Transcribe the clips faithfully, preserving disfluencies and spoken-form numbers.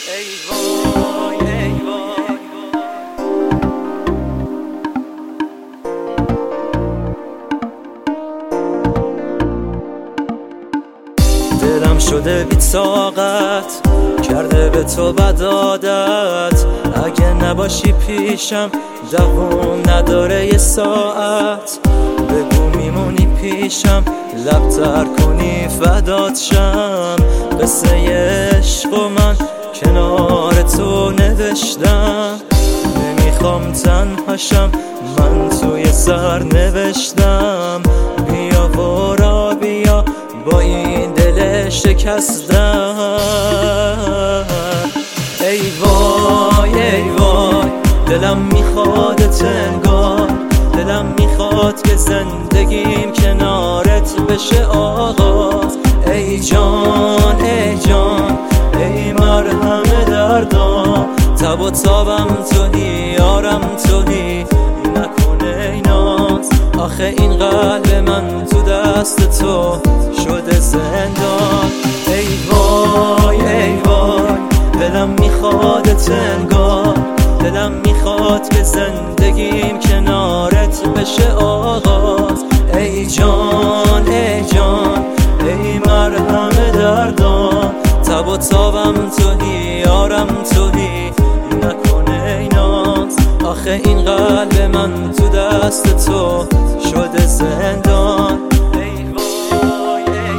ای وای ای وای دلم شده بی طاقت کرده به تو بد عادت، اگه نباشی پیشم دوام نداره یه ساعت. بگو میمونی پیشم لب تر کنی فدات شم، قصه عشق و من کنار تو نوشتم. نمیخوام تنهاشم من توی سر نوشتم، بیا برا بیا با این دل شکستم. ای وای ای وای دلم میخوادت انگار، دلم میخواد که زندگیم کنارت بشه آغاز. ای جان ای جان ای مرهم دردام، تب و تابم تویی یارم تویی، نکنه ای ناز. آخه این قلب من تو دست تو شده زندان. ای وای ای وای دلم میخوادت انگار، دلم میخواد که زندگیم کنارت بشه آغاز. ای جان ای جان ای مرهم دردام، تب و تابم تویی یارم تویی، نکنه ای ناز. آخه این قلب من تو دست تو شده زندان. ای وای ای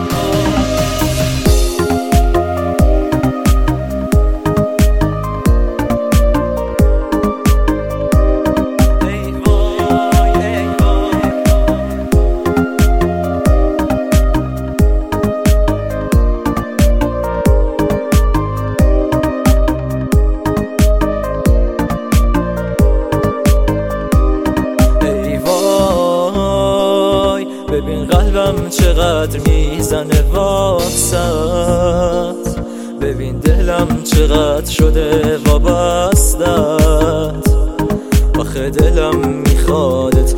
ببین قلبم چقدر میزنه واسط، ببین دلم چقدر شده وابستت. آخه دلم میخوادت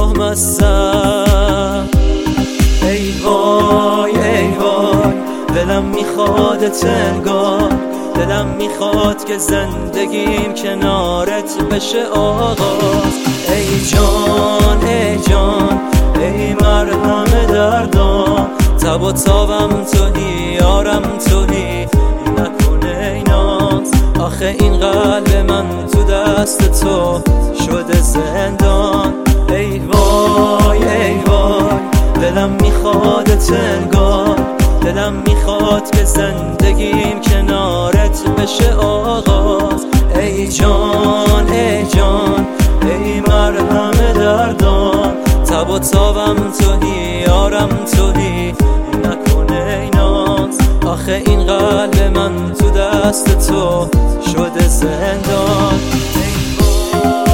لامصب. ای وای ای وای دلم میخوادت انگار، دلم میخواد که زندگیم کنارت بشه آغاز. ای جان ای جان ای مرهم دردام، تب و تابم تویی یارم تویی، نکنه ای ناز. آخه این قلب من تو دست تو شده زندان. ای وای ای وای دلم میخوادت انگار، دلم میخواد که زندگیم کنارت بشه آغاز. ای جان ای جان ای مرهم دردام، تب و تابم تویی یارم تویی، نکنه ای ناز. آخه این قلب من تو دست تو شده زندان. ای وای